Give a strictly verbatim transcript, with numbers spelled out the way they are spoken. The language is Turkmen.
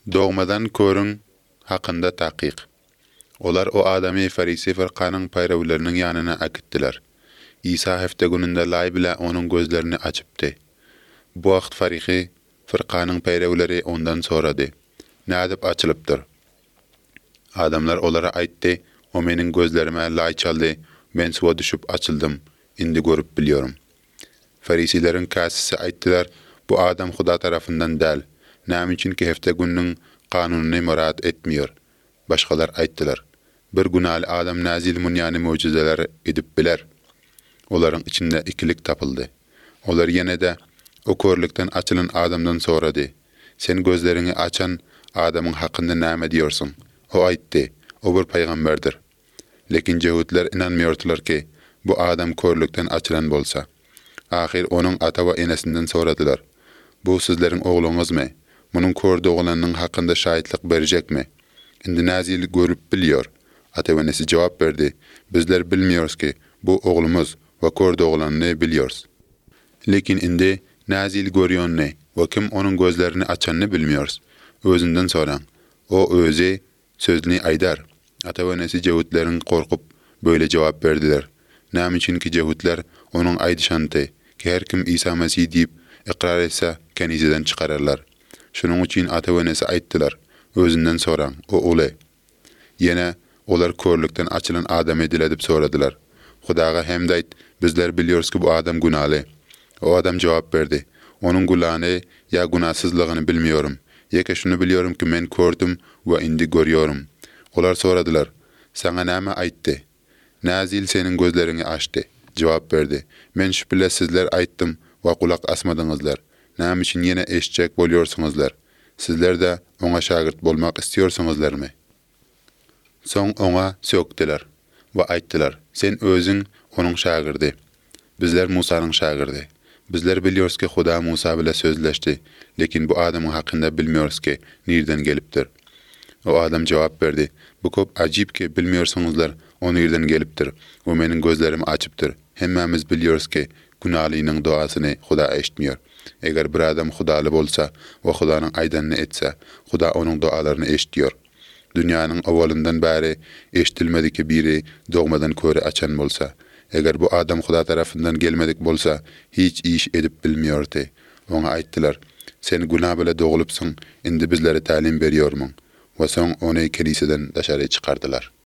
Doğmadan körün hakkında taqiq. Olar o adamy Farisi fırqanyň paýrawlarynyň ýanyna akitdiler. İsa hefte gününde lay bile onun gözlerini açıpdy. Bu wagt Farisi fırqanyň paýrawlary ondan sorady. Nädip açylypdyr? Adamlar olara aýtdy, o meniň gözlerime lay çaldy, men suwa düşüp açyldym, indi görüp bilýarum. Farisilerin kasisi aýtdylar, bu adam Huda tarafından däl. Näme üçin ki hefte günüň kanunyny murat etmiyor. Başgalar aýtdylar, bir günäli adam nazil munyany mucizeler edip biler. Olaryň içinde ikilik tapyldy. Olar ýene-de o körlükden açylan adamdan sorady. Sen gözlerini açan adamyň hakynda näme diýorsun? O aýtdy, o bir paýgamberdir. Lekin Jehudler inanmýordular ki bu adam körlükden açylan bolsa. Ahir onun ata we enesinden soradylar. Bu sizleriň ogluňyzmy? Munun kör doğulanyň hakynda şahitlik berjekmi? Indi nazil görüp bilýär. Ata we enesi jogap berdi. Bizler bilmiýoris ki bu oglumuz we kör doğulanyny bilýäris. Lekin indi nazil görýänni we kim onun gözlerini açanny bilmiýäris. Özünden soraň. O özi sözüni aýdar. Ata we enesi Jehudleriň korkup böyle jogap berdiler. Näme üçin ki Jehudler onun aýdyşandy ki her kim İsa Mesih diýip ikrar etse keniseden çıkararlar. Şunun için ata we enesi aýtdylar. Özünden soraň, o uly. Ýene olar körlükden açylan adam ediledip soradylar. Hudaga hemde aýt, bizler bilýäris ki bu adam günaly. O adam jogap berdi. Onun gulany ýa günahsızlygyny bilmiýorum. Ýeke şunu bilýorum ki men kördüm we indi görýärim. Olar soradylar. Saňa näme aýtdy? Nazil senin gözlerini açdy. Jogap berdi. Men şüphele sizler aýtdym we kulak asmadyňyzlar. Näme üçin ýene eşitjek bolýarsyňyzlar? Sizler de oňa şagirt bolmak istiyorsaňyzlarmy? Soň oňa sökdiler we aýtdylar: Sen özüň onuň şagirdi. Bizler Musanyň şagirdi. Bizler bilýäris ki Huda Musa bilen sözleşdi, lekin bu adamyň hakynda bilmiýäris ki nirden gelipdir. O adam jogap berdi: Bu köp ajyp ki bilmiýärsiňizler, o nirden gelipdir. O meniň gözlerimi açypdyr. Hemmemiz bilýäris ki günalynyň duasyny Huda eşitmiýär. Eger bir adam Hudaly bolsa we Hudanyň aýdanyny etse, Huda onuň dualaryny eşitýär. Dünýäniň awalyndan bäri eşitilmediki biri dogmadan köre açan bolsa, eger bu adam Huda tarafından gelmedik bolsa, hiç iş edip bilmiýärdi. Oňa aýtdylar: Sen günah bilen dogulupsyň, indi bizlere talim berýärmiň. We soň ony keliseden daşary çykardylar.